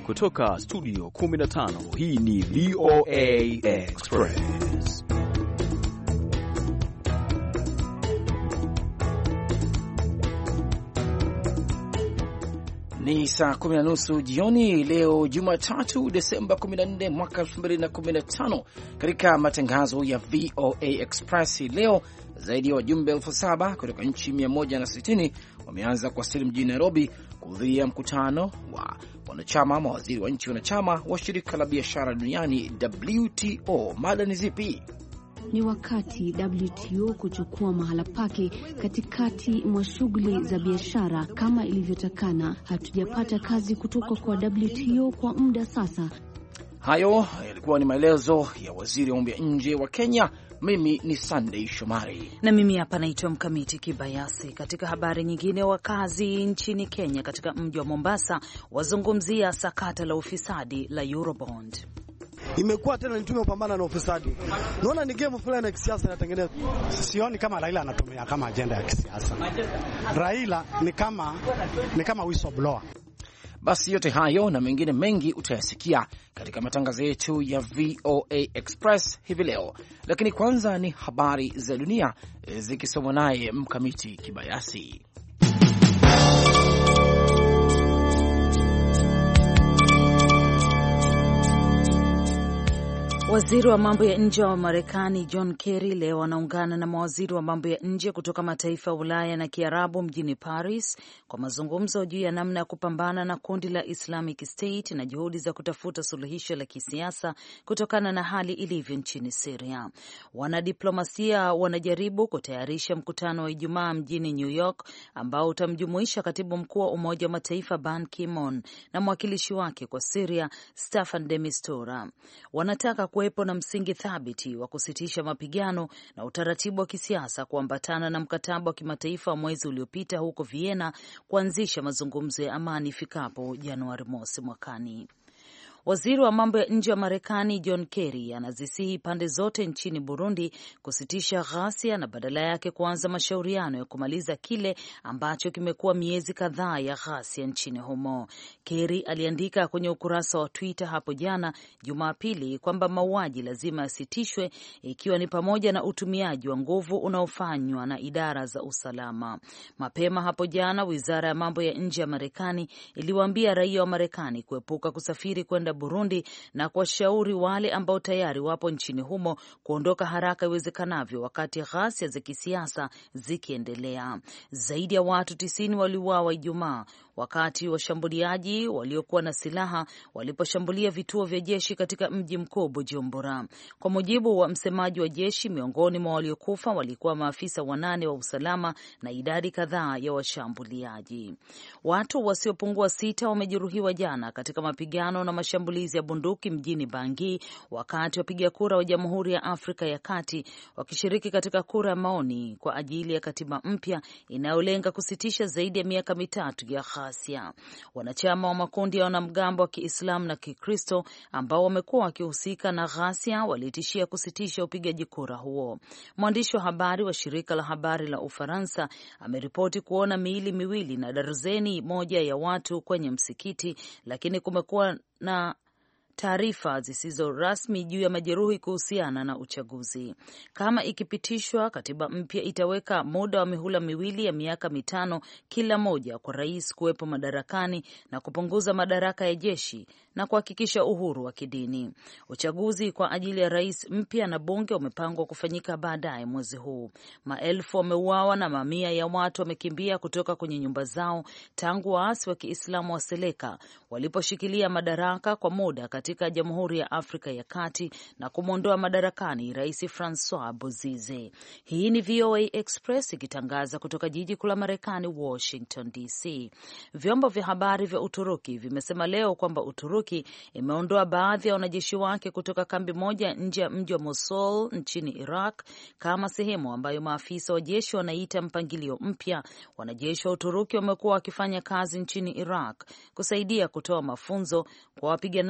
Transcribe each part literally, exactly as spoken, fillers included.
Kutoka studio kumi na tano, hii ni V O A Express. Ni saa kumi na nusu jioni leo Jumatatu Desemba kumi na nne mwaka elfu mbili na kumi na tano. Katika matangazo ya V O A Express leo, zaidi ya wajumbe elfu saba kutoka nchi mia moja na sitini wameanza kuwasili mjini Nairobi kuhudhuria mkutano wa wanachama mawaziri wa nchi wanachama wa shirika la biashara duniani W T O. Mada ni zipi? Ni wakati W T O kuchukua mahala pake katikati mwa shughuli za biashara kama ilivyotakana. Hatujapata kazi kutoka kwa W T O kwa muda sasa. Hayo yalikuwa ni maelezo ya waziri wa mambo ya nje wa Kenya. Mimi ni Sunday Shomari na mimi hapa naitwa Mkamiti Kibayasi. Katika habari nyingine, wakazi nchini Kenya katika mji wa Mombasa wazungumzia sakata la ufisadi la Eurobond. Imekuwa tena ni tume kupambana na ufisadi. Naona ni game fulani ya kisiasa inatengenezwa. Sioni kama Raila anatumia kama agenda ya kisiasa. Raila ni kama ni kama whistleblower. Basi yote hayo na mengine mengi utayasikia katika matangazo yetu ya V O A Express hivi leo. Lakini kwanza ni habari za dunia zikisomwa naye Mkamiti Kibayasi. Waziri wa mambo ya nje wa Marekani John Kerry leo anaungana na mawaziri wa mambo ya nje kutoka mataifa ya Ulaya na Kiarabu mjini Paris kwa mazungumzo juu ya namna ya kupambana na kundi la Islamic State na juhudi za kutafuta suluhisho la kisiasa kutokana na hali ilivyo nchini Syria. Wanadiplomasia wanajaribu kutayarisha mkutano wa Ijumaa mjini New York ambao utamjumuisha katibu mkuu wa Umoja wa Mataifa Ban Ki-moon na mwakilishi wake kwa Syria Staffan de Mistura. Wanataka kuwepo na msingi thabiti wa kusitisha mapigano na utaratibu wa kisiasa kuambatana na mkataba wa kimataifa wa mwezi uliopita huko Vienna kuanzisha mazungumzo ya amani ifikapo Januari mosi mwakani. Waziri wa mambo ya nje wa Marekani John Kerry anazisihi pande zote nchini Burundi kusitisha ghasia na badala yake kuanza mashauriano ya kumaliza kile ambacho kimekuwa miezi kadhaa ya ghasia nchini humo. Kerry aliandika kwenye ukurasa wa Twitter hapo jana Jumapili kwamba mauaji lazima yasitishwe, ikiwa ni pamoja na utumiaji wa nguvu unaofanywa na idara za usalama. Mapema hapo jana, Wizara ya mambo ya nje ya Marekani iliwaambia raia wa Marekani kuepuka kusafiri kwenda Burundi na kuwashauri wale ambao tayari wapo nchini humo kuondoka haraka iwezekanavyo wakati ghasia za kisiasa zikiendelea. Zaidi ya watu tisini waliuawa Ijumaa wakati washambuliaji waliokuwa na silaha waliposhambulia vituo vya jeshi katika mji mkuu Bujumbura. Kwa mujibu wa msemaji wa jeshi, miongoni mwa waliokufa walikuwa maafisa wanane wa usalama na idadi kadhaa ya washambuliaji. Watu wasiopungua sita wamejeruhiwa jana katika mapigano na mashambulizi ya bunduki mjini Bangui wakati wapiga kura wa Jamhuri ya Afrika ya Kati wakishiriki katika kura ya maoni kwa ajili ya katiba mpya inayolenga kusitisha zaidi ya miaka mitatu ya ghasia. Wanachama wa makundi ya wanamgambo wa Kiislamu na Kikristo ambao wamekuwa wakihusika na ghasia walitishia kusitisha upigaji kura huo. Mwandishi wa habari wa shirika la habari la Ufaransa ameripoti kuona miili miwili na darzeni moja ya watu kwenye msikiti, lakini kumekuwa na taarifa zisizo rasmi juu ya majeruhi kuhusiana na uchaguzi. Kama ikipitishwa, katiba mpya itaweka muda wa mihula miwili ya miaka mitano kila moja kwa rais kuwepo madarakani na kupunguza madaraka ya jeshi na kuhakikisha uhuru wa kidini. Uchaguzi kwa ajili ya rais mpya na bunge umepangwa kufanyika baadaye mwezi huu. Maelfu wameuawa na mamia ya watu wamekimbia kutoka kwenye nyumba zao tangu waasi wa Kiislamu wa Seleka waliposhikilia madaraka kwa muda katika Jamhuri ya Afrika ya Kati na kumwondoa madarakani Rais Francois Bozize. Hii ni V O A Express ikitangaza kutoka jiji kuu la Marekani, Washington D C. Vyombo vya habari vya Uturuki vimesema leo kwamba Uturuki imeondoa baadhi ya wanajeshi wake kutoka kambi moja nje ya mji wa Mosul nchini Iraq kama sehemu ambayo maafisa wa jeshi wanaita mpangilio mpya. Wanajeshi wa Uturuki wamekuwa wakifanya kazi nchini Iraq kusaidia kutoa mafunzo kwa wapiganaji wa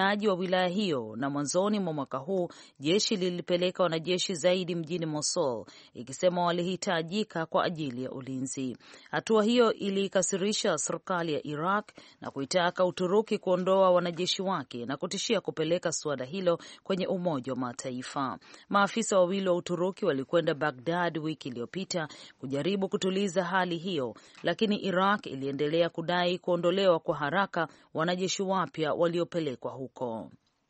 wilaya hiyo, na mwanzoni mwa mwaka huu jeshi lilipeleka wanajeshi zaidi mjini Mosul, ikisema walihitajika kwa ajili ya ulinzi. Hatua hiyo ilikasirisha serikali ya Iraq na kuitaka Uturuki kuondoa wanajeshi wake na kutishia kupeleka suala hilo kwenye Umoja wa Mataifa. Maafisa wawili wa Uturuki walikwenda Baghdad wiki iliyopita kujaribu kutuliza hali hiyo, lakini Iraq iliendelea kudai kuondolewa kwa haraka wanajeshi wapya waliopelekwa huko.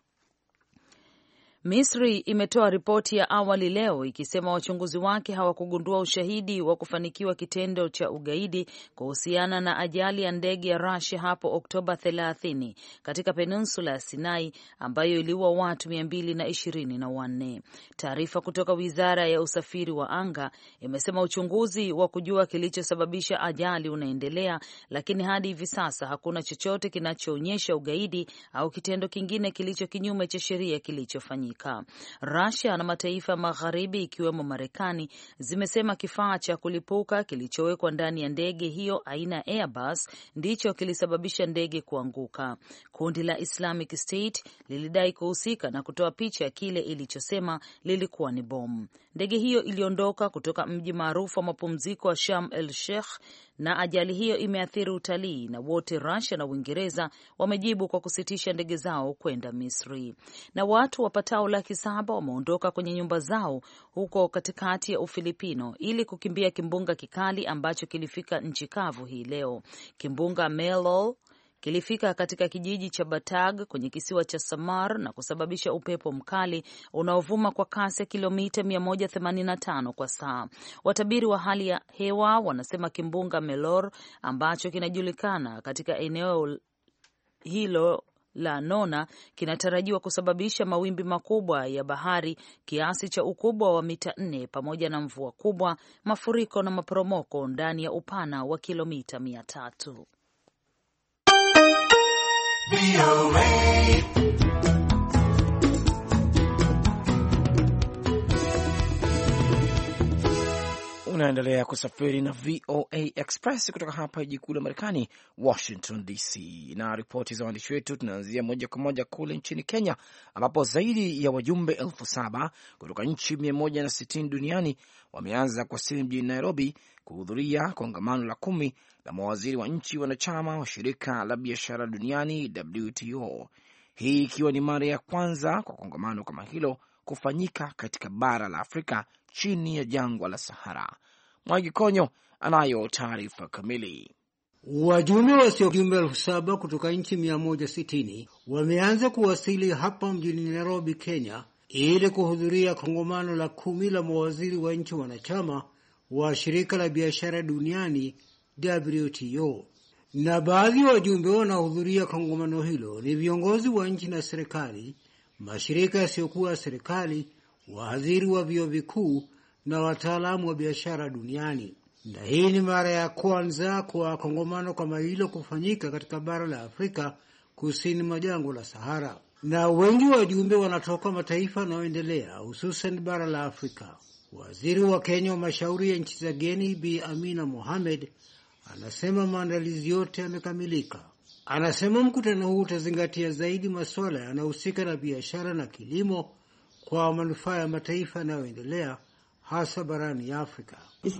Misri imetoa ripoti ya awali leo ikisema wachunguzi wake hawakugundua ushahidi wa kufanikiwa kitendo cha ugaidi kuhusiana na ajali ya ndege ya Russia hapo Oktoba thelathini katika peninsula ya Sinai ambayo iliua watu mia mbili na ishirini na wanne. Taarifa kutoka Wizara ya Usafiri wa Anga imesema uchunguzi wa kujua kilichosababisha ajali unaendelea, lakini hadi hivi sasa hakuna chochote kinachoonyesha ugaidi au kitendo kingine kilicho kinyume cha sheria kilichofanyika. Russia na mataifa ya magharibi ikiwemo Marekani zimesema kifaa cha kulipuka kilichowekwa ndani ya ndege hiyo aina ya Airbus ndicho kilisababisha ndege kuanguka. Kundi la Islamic State lilidai kuhusika na kutoa picha ya kile ilichosema lilikuwa ni bomu. Ndege hiyo iliondoka kutoka mji maarufu wa mapumziko wa Sharm el Sheikh, na ajali hiyo imeathiri utalii, na wote Russia na Uingereza wamejibu kwa kusitisha ndege zao kwenda Misri. Na watu wapatao laki saba wameondoka kwenye nyumba zao huko katikati ya Ufilipino ili kukimbia kimbunga kikali ambacho kilifika nchi kavu hii leo. Kimbunga Melol kilifika katika kijiji cha Batag kwenye kisiwa cha Samar na kusababisha upepo mkali unaovuma kwa kasi ya kilomita mia moja themanini na tano kwa saa. Watabiri wa hali ya hewa wanasema kimbunga Melor ambacho kinajulikana katika eneo hilo la Nona kinatarajiwa kusababisha mawimbi makubwa ya bahari kiasi cha ukubwa wa mita nne pamoja na mvua kubwa, mafuriko na maporomoko ndani ya upana wa kilomita mia tatu. Unaendelea kusafiri na V O A Express kutoka hapa jiji kuu la Marekani, Washington D C. Na ripoti za waandishi wetu, tunaanzia moja kwa moja kule nchini Kenya, ambapo zaidi ya wajumbe elfu saba kutoka nchi mia moja na sitini duniani wameanza kuwasili mjini Nairobi kuhudhuria kongamano la kumi la mawaziri wa nchi wanachama wa shirika la biashara duniani W T O, hii ikiwa ni mara ya kwanza kwa kongamano kama hilo kufanyika katika bara la Afrika chini ya jangwa la Sahara. Mwagi Konyo anayo taarifa kamili. Wajumbe wasiojumbe elfu saba kutoka nchi mia moja sitini wameanza kuwasili hapa mjini Nairobi, Kenya, ili kuhudhuria kongamano la kumi la mawaziri wa nchi wanachama wa shirika la biashara duniani W T O. Na baadhi ya wajumbe wanaohudhuria kongamano hilo ni viongozi wa nchi na serikali, mashirika yasiyokuwa serikali, wahadhiri wa vyuo vikuu na wataalamu wa biashara duniani. Na hii ni mara ya kwanza kwa kongamano kama hilo kufanyika katika bara la Afrika kusini mwa jangwa la Sahara. Na wengi wa wajumbe wanatoka mataifa yanayoendelea, hususan bara la Afrika. Waziri wa Kenya wa mashauri ya nchi za geni Bi Amina Mohamed anasema maandalizi yote yamekamilika. Anasema mkutano huu utazingatia zaidi masuala yanayohusika na biashara na kilimo kwa manufaa ya mataifa yanayoendelea, hasa barani Afrika.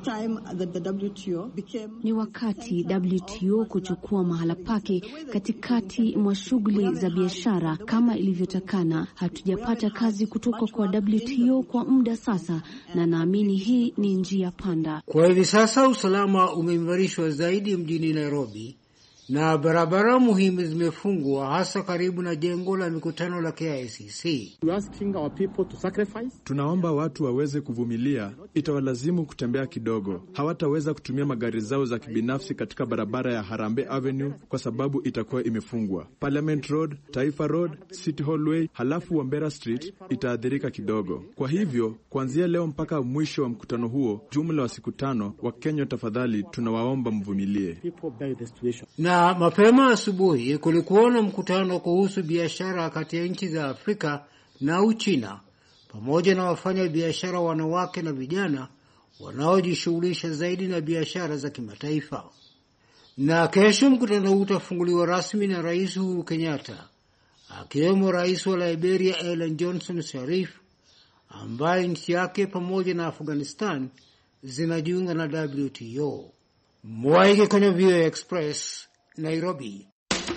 Ni wakati W T O kuchukua mahala pake katikati mwa shughuli za biashara kama ilivyotakana. Hatujapata kazi kutoka kwa W T O kwa muda sasa, na naamini hii ni njia panda. Kwa hivi sasa usalama umeimarishwa zaidi mjini Nairobi na barabara muhimu zimefungwa, hasa karibu na jengo la mikutano la K I C C. Tunaomba watu waweze kuvumilia, itawalazimu kutembea kidogo. Hawataweza kutumia magari zao za kibinafsi katika barabara ya Harambee Avenue kwa sababu itakuwa imefungwa. Parliament Road, Taifa Road, City Hallway, halafu Wambera Street itaathirika kidogo. Kwa hivyo, kuanzia leo mpaka mwisho wa mkutano huo, jumla wa siku tano, wa Kenya tafadhali tunawaomba mvumilie. Na mapema asubuhi kulikuwa na mkutano kuhusu biashara kati ya nchi za Afrika na Uchina, pamoja na wafanya biashara wanawake na vijana wanaojishughulisha zaidi na biashara za kimataifa. Na kesho mkutano huu utafunguliwa rasmi na Rais Uhuru Kenyatta akiwemo rais wa Liberia Ellen Johnson Sirleaf, ambaye nchi yake pamoja na Afghanistan zinajiunga na W T O. Mwaige kwenye V O A Express, Nairobi.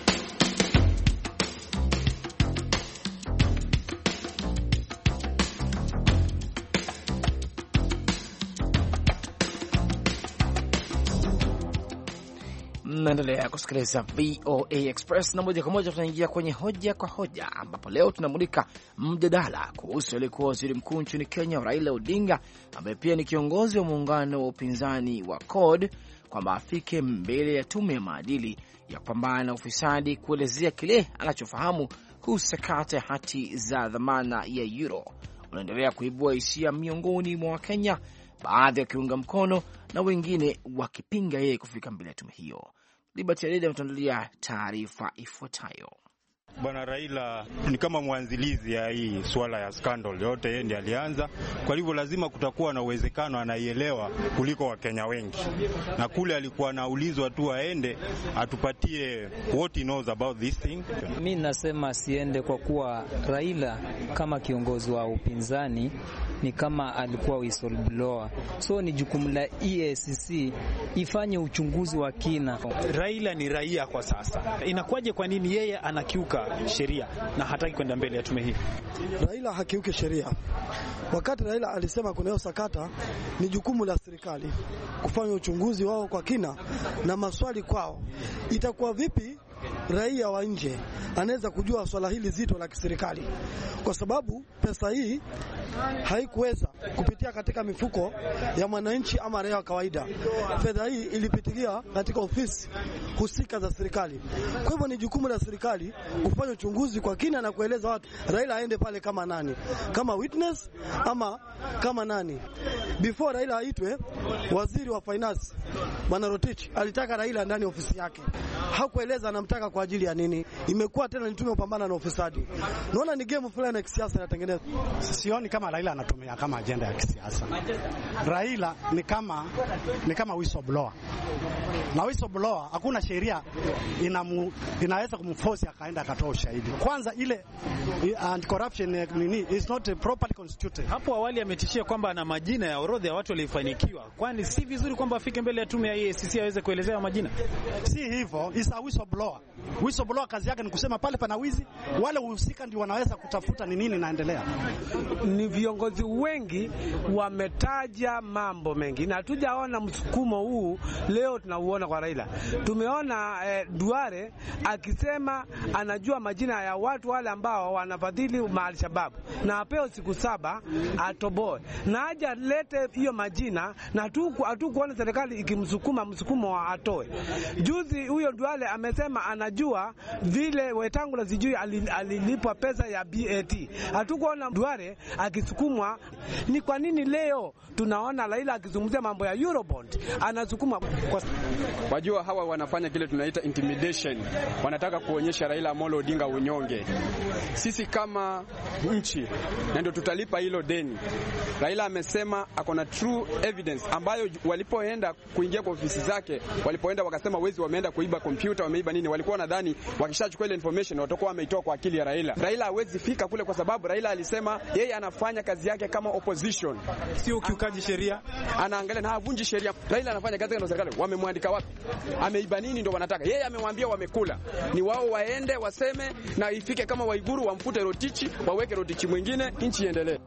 Naendelea kusikiliza V O A Express na moja kwa moja tunaingia kwenye hoja kwa hoja, ambapo leo tunamulika mjadala kuhusu aliyekuwa waziri mkuu nchini Kenya Raila Odinga, ambaye pia ni kiongozi wa muungano wa upinzani wa C O R D, kwamba afike mbele ya tume ya maadili ya kupambana na ufisadi kuelezea kile anachofahamu kuhusu sakata ya hati za dhamana ya euro. Unaendelea kuibua hisia miongoni mwa Wakenya, baadhi wakiunga mkono na wengine wakipinga yeye kufika mbele ya tume hiyo. Liberty Adede ametuandalia taarifa ifuatayo. Bwana Raila ni kama mwanzilizi ya hii swala ya scandal yote, yeye ndiye alianza. Kwa hivyo lazima kutakuwa na uwezekano anaielewa kuliko Wakenya wengi. Na kule alikuwa anaulizwa tu aende atupatie what he knows about this thing. Mimi nasema siende kwa kuwa Raila kama kiongozi wa upinzani ni kama alikuwa whistleblower. So ni jukumu la E A C C ifanye uchunguzi wa kina. Raila ni raia kwa sasa. Inakuwaje kwa nini yeye anakiuka sheria na hataki kwenda mbele ya tume hii? Raila hakiuki sheria. Wakati Raila alisema kuna hiyo sakata, ni jukumu la serikali kufanya uchunguzi wao kwa kina na maswali kwao. Itakuwa vipi raia wa nje anaweza kujua swala hili zito la kiserikali? Kwa sababu pesa hii haikuweza kupitia katika mifuko ya mwananchi ama raia wa kawaida. Fedha hii ilipitikia katika ofisi husika za serikali. Kwa hivyo ni jukumu la serikali kufanya uchunguzi kwa kina na kueleza watu Raila aende pale kama nani, kama witness ama kama nani. Before Raila aitwe, waziri wa finance Bwana Rotich alitaka Raila ndani ofisi yake. Hakueleza anamtaka kwa ajili ya nini. Imekuwa tena ni tume kupambana na ufisadi. Naona ni game fulani ya kisiasa inatengenezwa. Sioni kama Raila anatumia kama agenda ya kisiasa. Raila ni kama ni kama whistleblower. Na whistleblower hakuna sheria inamu, inaweza kumforce akaenda akatoa ushahidi. Kwanza ile anti corruption nini is not properly constituted. Hapo awali ametishia kwamba ana majina ya orodha ya watu waliofanikiwa. Kwani si vizuri kwamba afike mbele ya tume ya E A C C aweze kuelezea majina? Si hivyo, is a whistleblower. Whistleblower kazi yake ni kusema pale pana wizi, wale wahusika ndio wanaweza kutafuta ni nini inaendelea. Ni viongozi wengi wametaja mambo mengi na hatujaona msukumo huu leo tunauona kwa Raila. Tumeona eh, Duare akisema anajua majina ya watu wale ambao wanafadhili Al-Shabaab na apeo siku saba atoboe. Na haja lete hiyo majina na hatuku hatukuona serikali ikimsukuma msukumo wa atoe. Juzi huyo Duale amesema anajua vile Wetangula sijui alilipwa pesa ya B A T. Hatukuona Duale akisukumwa. Ni kwa nini leo tunaona Raila akizungumzia mambo ya Eurobond anasukuma kwa... Wajua hawa wanafanya kile tunaita intimidation. Wanataka kuonyesha Raila Amolo Odinga unyonge. Sisi kama nchi na ndio tutalipa hilo deni. Raila amesema akona true evidence ambayo walipoenda kuingia kwa ofisi zake, walipoenda wakasema wezi wameenda kuiba kompyuta, wameiba nini, walikuwa nadhani wakishachukua ile information watakuwa wameitoa kwa akili ya Raila. Raila hawezi fika kule kwa sababu Raila alisema yeye anafanya kazi yake kama opposition. Sio ukiukaji sheria. Anaangalia na havunji sheria. Raila anafanya kazi kama serikali. Wamemwandika wapi? Ameiba nini ndio wanataka. Yeye amemwambia wamekula. Ni wao waende waseme na ifike kama Waiguru wamfute Rotichi, waweke Rotichi mwingine, nchi iendelee.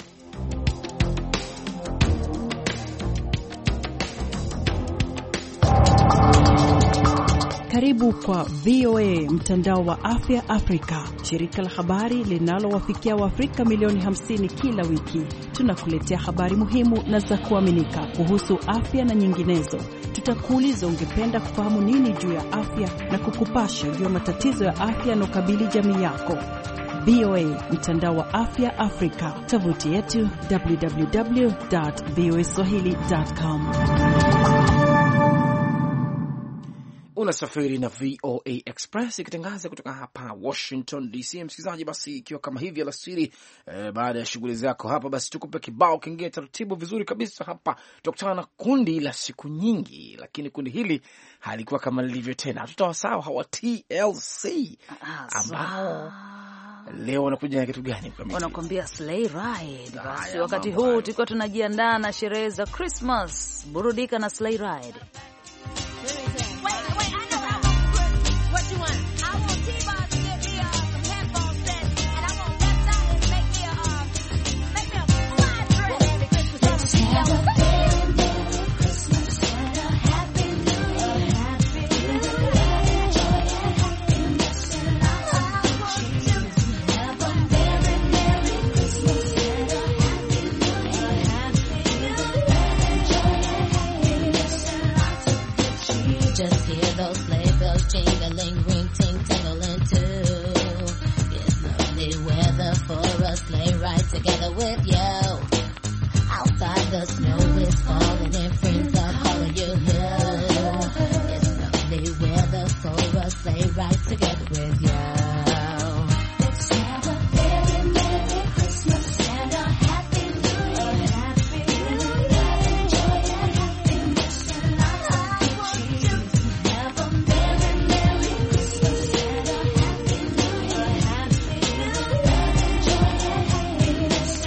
Karibu kwa V O A mtandao wa afya Afrika, shirika la habari linalowafikia Waafrika milioni hamsini kila wiki. Tunakuletea habari muhimu na za kuaminika kuhusu afya na nyinginezo. Tutakuuliza ungependa kufahamu nini juu ya afya na kukupasha juu ya matatizo ya afya yanayokabili jamii yako. V O A mtandao wa afya Afrika, tovuti yetu w w w dot v o a swahili dot com. Unasafiri na V O A Express ikitangaza kutoka hapa Washington D C. Msikilizaji, basi ikiwa kama hivi alasiri e, baada ya shughuli zako hapa, basi tukupe kibao kingine taratibu vizuri kabisa hapa. Tutakutana na kundi la siku nyingi, lakini kundi hili halikuwa kama lilivyo tena. Tutawasahau hawa T L C ambao Leo wanakuja na kitu gani? Wanakuambia sleigh ride. Basi wakati huu tulikuwa tunajiandaa na sherehe za Christmas, burudika na sleigh ride. Together with you, outside the snow is falling and friends are calling you here. It's lovely weather for us, stay right together with you. Let's have a very Merry Christmas and a Happy New Year. Happy New Year. Enjoy and happiness and lots of good cheer. Have a very Merry Christmas and a Happy New Year. Happy New Year. Enjoy and happiness.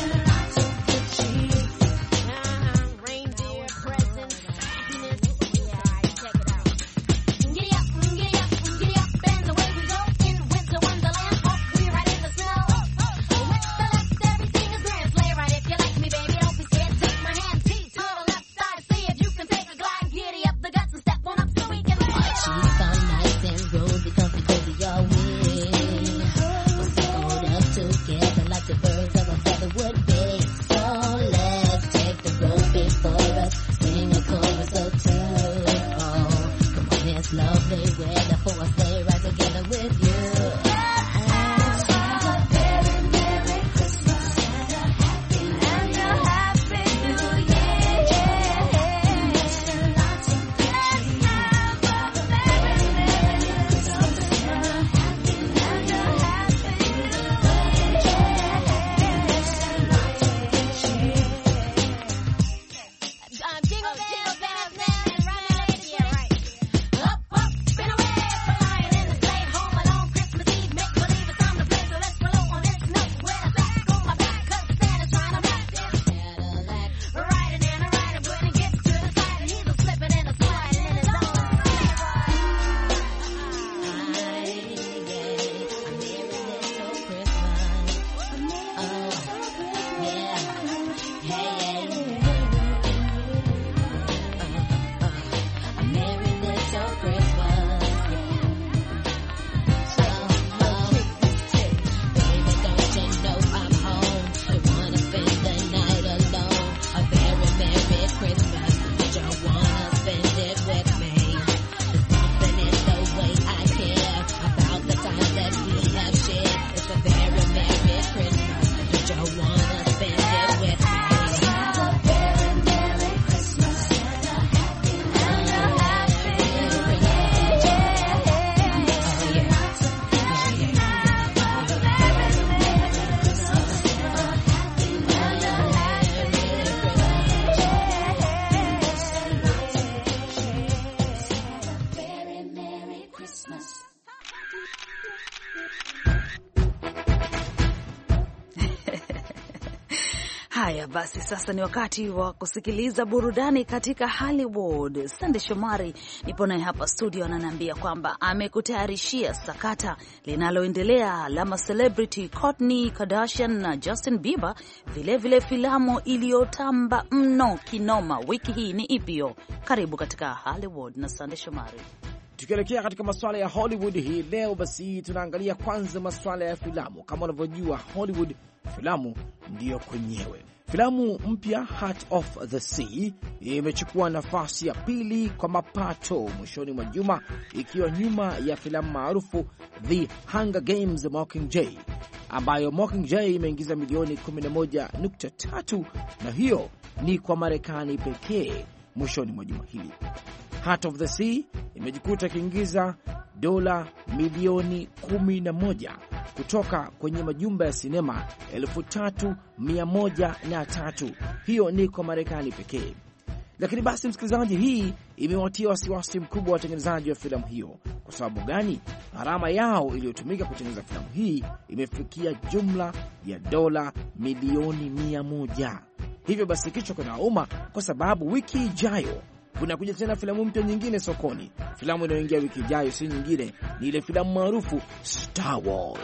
Reindeer presents, happiness. Yeah, check it out. Giddy up, giddy up, giddy up, and away we go in winter wonderland. Oh, we ride in the snow. Oh, with the left, everything is grand. Sleigh ride if you like me, baby. Don't be scared. Take my hand, T to the left side. See if you can take a glide. Giddy up the guts and step on up so we can ride. She's so nice and rosy, comfy, cozy, your way. We're snuggled up together like the birds of a feather would be. So let's take the road before us, sing a chorus or two. Oh, come on, it's lovely weather for us, stay right together with you. Let's have a very Merry Christmas and a Happy and a Happy New Year. And lots of good cheer. Let's have a very Merry Christmas and a Happy and a Happy New Year. And lots of good cheer. Um, jingle bells, bells, bells, ride, yeah, right. Up, up, spin away, flying in the sleigh, home alone, Christmas Eve, make believe it's time to play, so let's roll on this note, with a sack on my back, 'cause Santa's trying to wrap this Cadillac, riding and a riding, when he gets to the side, and he's a slipping and a sliding in his own sleigh ride. A merry little Christmas. Oh, yeah. Hey, a merry little Christmas. So, oh, baby, don't you know I'm home? Don't wanna spend the night alone. A very Merry Christmas. Don't wanna spend it with me. There's something in the way I care about the time that we have shared. It's a very Merry Christmas. Don't you wanna spend it with me? Have a very Merry Christmas and a Happy and a Happy New Year. Oh yeah, oh yeah. Have a very Merry Christmas and a Happy and a Merry Christmas. Very Merry Christmas. Haya basi, sasa ni wakati wa kusikiliza burudani katika Hollywood. Sande Shomari nipo naye hapa studio, ananiambia kwamba amekutayarishia sakata linaloendelea la ma celebrity Kourtney Kardashian na Justin Bieber, vile vile filamu iliyotamba mno kinoma wiki hii ni ipio. Karibu katika Hollywood na Sande Shomari. Tukielekea katika masuala ya Hollywood hii leo, basi tunaangalia kwanza masuala ya filamu. Kama unavyojua, Hollywood filamu ndiyo kwenyewe. Filamu mpya Heart of the Sea imechukua nafasi ya pili kwa mapato mwishoni mwa juma, ikiwa nyuma ya filamu maarufu The Hunger Games Mockingjay, ambayo Mockingjay imeingiza milioni kumi na moja nukta tatu, na hiyo ni kwa Marekani pekee mwishoni mwa juma hili. Heart of the Sea imejikuta ikiingiza dola milioni kumi na moja kutoka kwenye majumba ya sinema elfu tatu mia moja na tatu. Hiyo ni kwa Marekani pekee. Lakini basi, msikilizaji, hii imewatia wasiwasi mkubwa wa watengenezaji wa filamu hiyo. Kwa sababu gani? Gharama yao iliyotumika kutengeneza filamu hii imefikia jumla ya dola milioni mia moja. Hivyo basi kichwa kinauma, kwa sababu wiki ijayo kuna kuja tena filamu mpya nyingine sokoni. Filamu inayoingia wiki ijayo si nyingine, ni ile filamu maarufu Star Wars.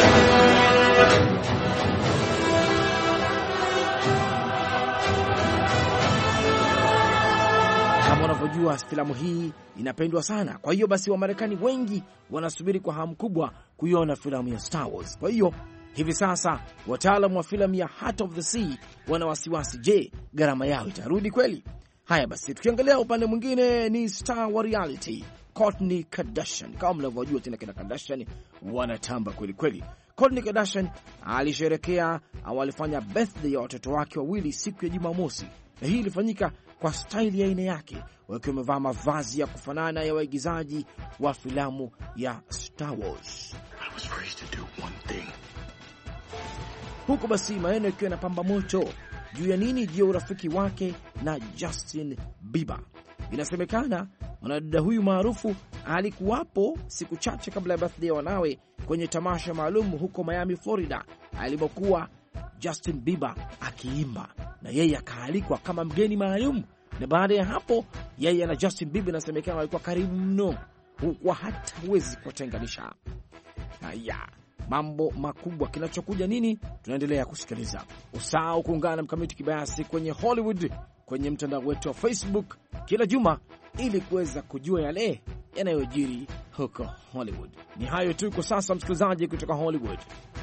Kama unavyojua, filamu hii inapendwa sana. Kwa hiyo basi Wamarekani wengi wanasubiri kwa hamu kubwa kuiona filamu ya Star Wars. Kwa hiyo hivi sasa wataalamu wa filamu ya Heart of the Sea wana wasiwasi, je, gharama yao itarudi kweli? Haya basi, tukiangalia upande mwingine ni star wa reality Kourtney Kardashian. Kama mnavyojua tena, kina Kardashian wanatamba kweli kweli. Kourtney Kardashian alisherekea au alifanya birthday ya watoto wake wawili siku ya Jumamosi, na hii ilifanyika kwa style ya aina yake, wakiwa wamevaa mavazi ya kufanana ya waigizaji wa filamu ya Star Wars. I was raised to do one thing. Huko basi maneno yakiwa yanapamba moto juu ya nini, juu ya urafiki wake na Justin Bieber. Inasemekana mwanadada huyu maarufu alikuwapo siku chache kabla ya birthday ya wanawe kwenye tamasha maalum huko Miami, Florida, alipokuwa Justin Bieber akiimba, na yeye akaalikwa kama mgeni maalum. Na baada ya hapo, yeye na Justin Bieber inasemekana walikuwa karibu mno, huko hata huwezi kutenganisha. Haya, mambo makubwa. Kinachokuja nini? Tunaendelea kusikiliza. Usahau kuungana na Mkamiti Kibayasi kwenye Hollywood kwenye mtandao wetu wa Facebook kila juma, ili kuweza kujua yale yanayojiri huko Hollywood. Ni hayo tu kwa sasa, msikilizaji, kutoka Hollywood.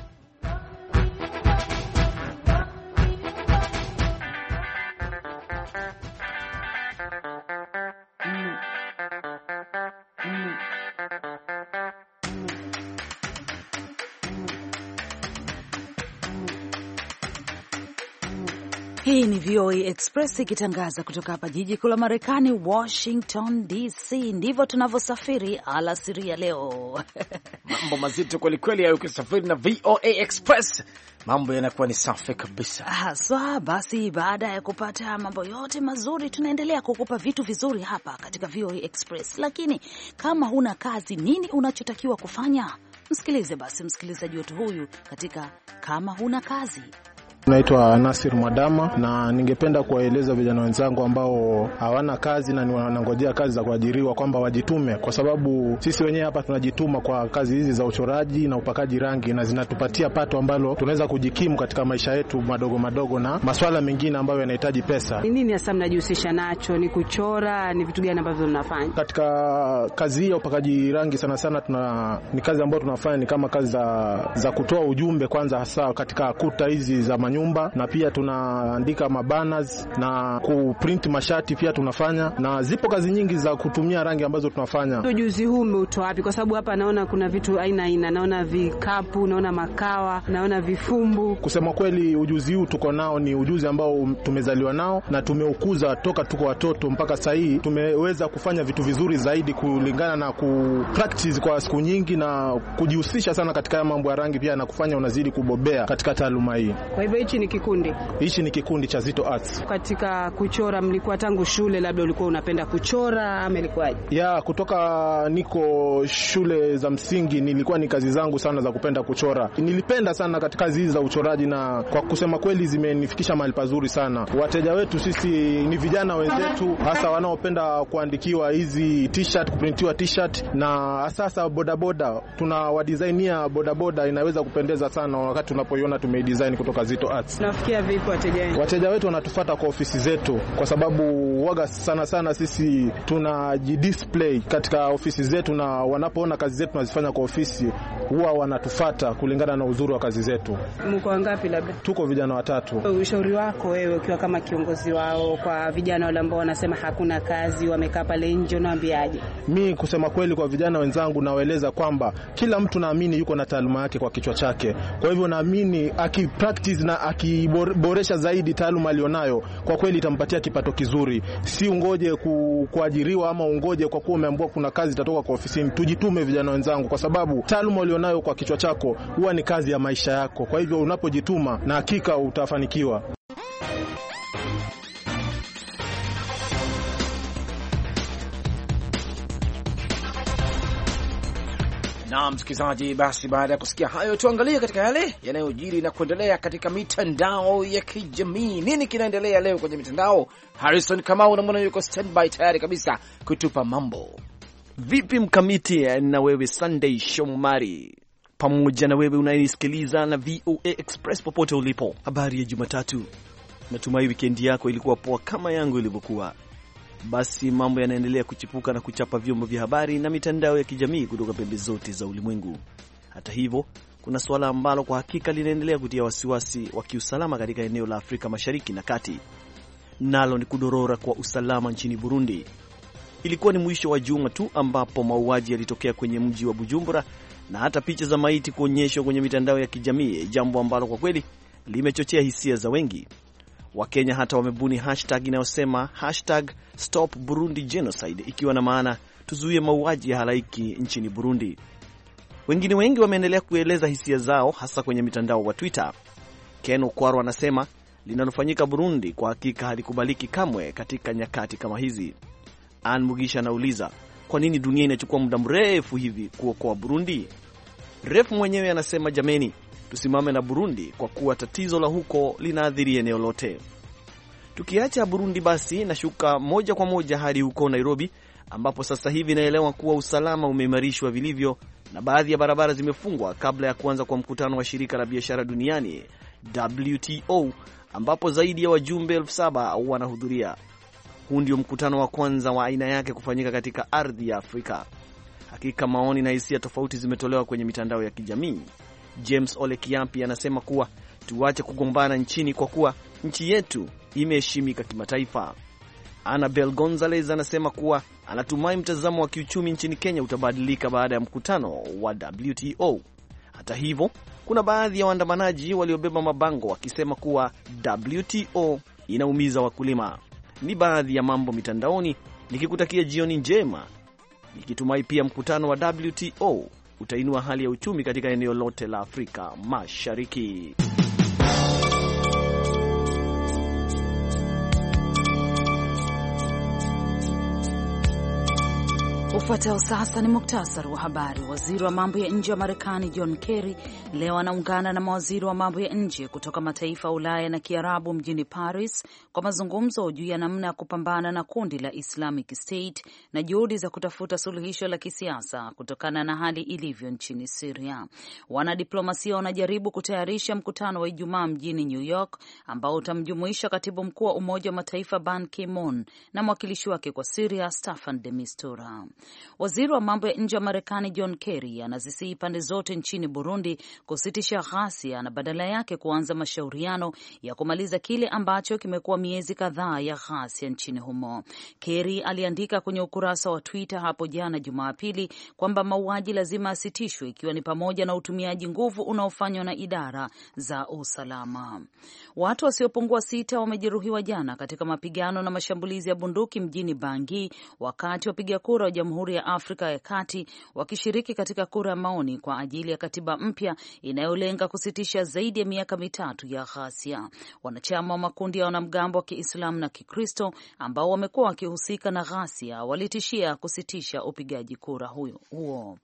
Hii ni V O A Express ikitangaza kutoka hapa jiji kuu la Marekani, Washington D C. Ndivyo tunavyosafiri alasiri ya leo. Mambo mazito kweli kweli ya ukisafiri na V O A Express. Mambo yanakuwa ni safi kabisa. Haswa basi, baada ya kupata mambo yote mazuri, tunaendelea kukupa vitu vizuri hapa katika V O A Express. Lakini kama huna kazi, nini unachotakiwa kufanya? Msikilize basi msikilizaji wetu huyu katika Kama Huna Kazi. Naitwa Nasir Mwadama, na ningependa kuwaeleza vijana wenzangu ambao hawana kazi na wanangojea kazi za kuajiriwa kwamba wajitume, kwa sababu sisi wenyewe hapa tunajituma kwa kazi hizi za uchoraji na upakaji rangi, na zinatupatia pato ambalo tunaweza kujikimu katika maisha yetu madogo madogo na masuala mengine ambayo yanahitaji pesa. Ni nini hasa mnajihusisha nacho? Ni kuchora? Ni vitu gani ambavyo mnafanya? Katika kazi hii ya upakaji rangi sana sana tuna ni kazi ambayo tunafanya ni kama kazi za, za kutoa ujumbe kwanza, hasa katika kuta hizi za nyumba, na pia tunaandika mabanners na kuprint mashati pia tunafanya, na zipo kazi nyingi za kutumia rangi ambazo tunafanya. Ujuzi huu umeutoa wapi? Kwa sababu hapa naona kuna vitu aina aina, naona vikapu, naona makawa, naona vifumbu. Kusema kweli, ujuzi huu tuko nao ni ujuzi ambao tumezaliwa nao na tumeukuza toka tuko watoto mpaka sasa hii. Tumeweza kufanya vitu vizuri zaidi kulingana na kupractice kwa siku nyingi na kujihusisha sana katika mambo ya rangi pia, na kufanya unazidi kubobea katika taaluma hii. Kwa hivyo hichi ni kikundi? Hichi ni kikundi cha Zito Arts. Katika kuchora mlikuwa tangu shule, labda ulikuwa unapenda kuchora ama ilikuwaje? Ya, kutoka niko shule za msingi nilikuwa ni kazi zangu sana za kupenda kuchora. Nilipenda sana katika kazi hizi za uchoraji, na kwa kusema kweli zimenifikisha mahali pazuri sana. Wateja wetu sisi ni vijana wenzetu, hasa wanaopenda kuandikiwa hizi t-shirt, kuprintiwa t-shirt, na sasa bodaboda tuna wadesignia bodaboda, inaweza kupendeza sana wakati tunapoiona tumedesign kutoka Zito Arts. Nafikia vipi wateja wenu? Wateja wetu wanatufuata kwa ofisi zetu, kwa sababu waga sana sana sisi tunajidisplay katika ofisi zetu, na wanapoona kazi zetu tunazifanya kwa ofisi huwa wanatufuata kulingana na uzuri wa kazi zetu. Mko wangapi labda? Tuko vijana watatu. Ushauri wako wewe ukiwa kama kiongozi wao kwa vijana wale ambao wanasema hakuna kazi, wamekaa pale nje, unawaambiaje? Mimi kusema kweli kwa vijana wenzangu nawaeleza kwamba kila mtu naamini yuko na taaluma yake kwa kichwa chake. Kwa hivyo naamini akipractice na akiboresha zaidi taaluma alionayo, kwa kweli itampatia kipato kizuri. Si ungoje ku, kuajiriwa ama ungoje kwa kuwa umeambiwa kuna kazi itatoka kwa ofisini. Tujitume vijana wenzangu, kwa sababu taaluma ulionayo kwa kichwa chako huwa ni kazi ya maisha yako. Kwa hivyo unapojituma na hakika utafanikiwa. Na msikilizaji, basi baada ya kusikia hayo, tuangalie katika yale yanayojiri na kuendelea katika mitandao ya kijamii. Nini kinaendelea leo kwenye mitandao? Harrison Kamau namwona yuko standby tayari kabisa kutupa mambo. Vipi mkamiti na wewe Sunday Shomari, pamoja na wewe unayenisikiliza na V O A Express popote ulipo. Habari ya Jumatatu. Natumai wikendi yako ilikuwa poa kama yangu ilivyokuwa. Basi mambo yanaendelea kuchipuka na kuchapa vyombo vya habari na mitandao ya kijamii kutoka pembe zote za ulimwengu. Hata hivyo, kuna suala ambalo kwa hakika linaendelea kutia wasiwasi wa kiusalama katika eneo la Afrika Mashariki na Kati. Nalo ni kudorora kwa usalama nchini Burundi. Ilikuwa ni mwisho wa juma tu ambapo mauaji yalitokea kwenye mji wa Bujumbura na hata picha za maiti kuonyeshwa kwenye mitandao ya kijamii, jambo ambalo kwa kweli limechochea hisia za wengi. Wakenya hata wamebuni hashtag inayosema hashtag Stop Burundi Genocide, ikiwa na maana tuzuie mauaji ya halaiki nchini Burundi. Wengine wengi wameendelea kueleza hisia zao hasa kwenye mitandao wa Twitter. Ken Okwaro anasema linalofanyika Burundi kwa hakika halikubaliki kamwe katika nyakati kama hizi. Ann Mugisha anauliza, kwa nini dunia inachukua muda mrefu hivi kuokoa Burundi? Refu mwenyewe anasema, jameni, tusimame na Burundi kwa kuwa tatizo la huko linaathiri eneo lote. Tukiacha Burundi basi na shuka moja kwa moja hadi huko Nairobi, ambapo sasa hivi naelewa kuwa usalama umeimarishwa vilivyo na baadhi ya barabara zimefungwa kabla ya kuanza kwa mkutano wa shirika la biashara duniani W T O, ambapo zaidi ya wajumbe elfu saba wanahudhuria. Huu ndio mkutano wa kwanza wa aina yake kufanyika katika ardhi ya Afrika. Hakika maoni na hisia tofauti zimetolewa kwenye mitandao ya kijamii. James Ole Kiampi anasema kuwa tuache kugombana nchini kwa kuwa nchi yetu imeheshimika kimataifa. Annabel Gonzalez anasema kuwa anatumai mtazamo wa kiuchumi nchini Kenya utabadilika baada ya mkutano wa W T O. Hata hivyo, kuna baadhi ya waandamanaji waliobeba mabango wakisema kuwa W T O inaumiza wakulima. Ni baadhi ya mambo mitandaoni, nikikutakia jioni njema, nikitumai pia mkutano wa W T O utainua hali ya uchumi katika eneo lote la Afrika Mashariki. Ufuatao sasa ni muktasari wa habari. Waziri wa mambo ya nje wa Marekani John Kerry leo anaungana na mawaziri wa mambo ya nje kutoka mataifa ya Ulaya na Kiarabu mjini Paris kwa mazungumzo juu ya namna ya kupambana na kundi la Islamic State na juhudi za kutafuta suluhisho la kisiasa kutokana na hali ilivyo nchini Syria. Wanadiplomasia wanajaribu kutayarisha mkutano wa Ijumaa mjini New York ambao utamjumuisha katibu mkuu wa Umoja wa Mataifa Ban Ki-moon na mwakilishi wake kwa Syria Staffan de Mistura. Waziri wa mambo ya nje wa Marekani John Kerry anazisihi pande zote nchini Burundi kusitisha ghasia na badala yake kuanza mashauriano ya kumaliza kile ambacho kimekuwa miezi kadhaa ya ghasia nchini humo. Kerry aliandika kwenye ukurasa wa Twitter hapo jana Jumapili kwamba mauaji lazima asitishwe, ikiwa ni pamoja na utumiaji nguvu unaofanywa na idara za usalama. Watu wasiopungua sita wamejeruhiwa jana katika mapigano na mashambulizi ya bunduki mjini Bangui wakati wapiga kura wa Jamhuri ya Afrika ya Kati wakishiriki katika kura ya maoni kwa ajili ya katiba mpya inayolenga kusitisha zaidi ya miaka mitatu ya ghasia. Wanachama wa makundi ya wanamgambo wa Kiislamu na Kikristo ambao wamekuwa wakihusika na ghasia walitishia kusitisha upigaji kura huo.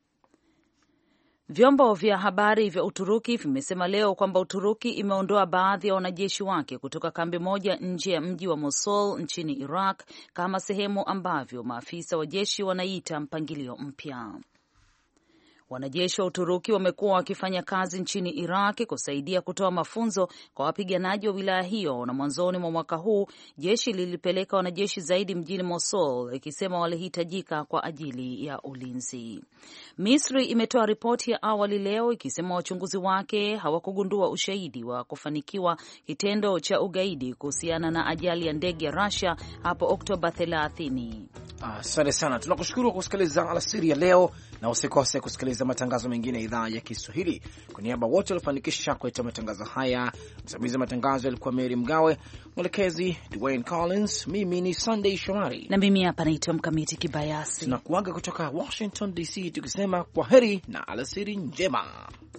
Vyombo vya habari vya Uturuki vimesema leo kwamba Uturuki imeondoa baadhi ya wanajeshi wake kutoka kambi moja nje ya mji wa Mosul nchini Iraq kama sehemu ambavyo maafisa wa jeshi wanaita mpangilio mpya. Wanajeshi wa Uturuki wamekuwa wakifanya kazi nchini Iraq kusaidia kutoa mafunzo kwa wapiganaji wa wilaya hiyo, na mwanzoni mwa mwaka huu jeshi lilipeleka wanajeshi zaidi mjini Mosul ikisema walihitajika kwa ajili ya ulinzi. Misri imetoa ripoti ya awali leo ikisema wachunguzi wake hawakugundua ushahidi wa kufanikiwa kitendo cha ugaidi kuhusiana na ajali ya ndege ya Russia hapo Oktoba thelathini. Asante ah, sana. Tunakushukuru kwa kusikiliza alasiri ya leo, na usikose kusikiliza matangazo mengine ya idhaa ya Kiswahili. Kwa niaba wote waliofanikisha kuleta matangazo haya, msimamizi wa matangazo alikuwa Mary Mgawe, mwelekezi Dwayne Collins, mimi ni Sunday Shomari na mimi hapa naitwa Mkamiti Kibayasi. Tunakuaga kutoka Washington D C tukisema kwaheri na alasiri njema.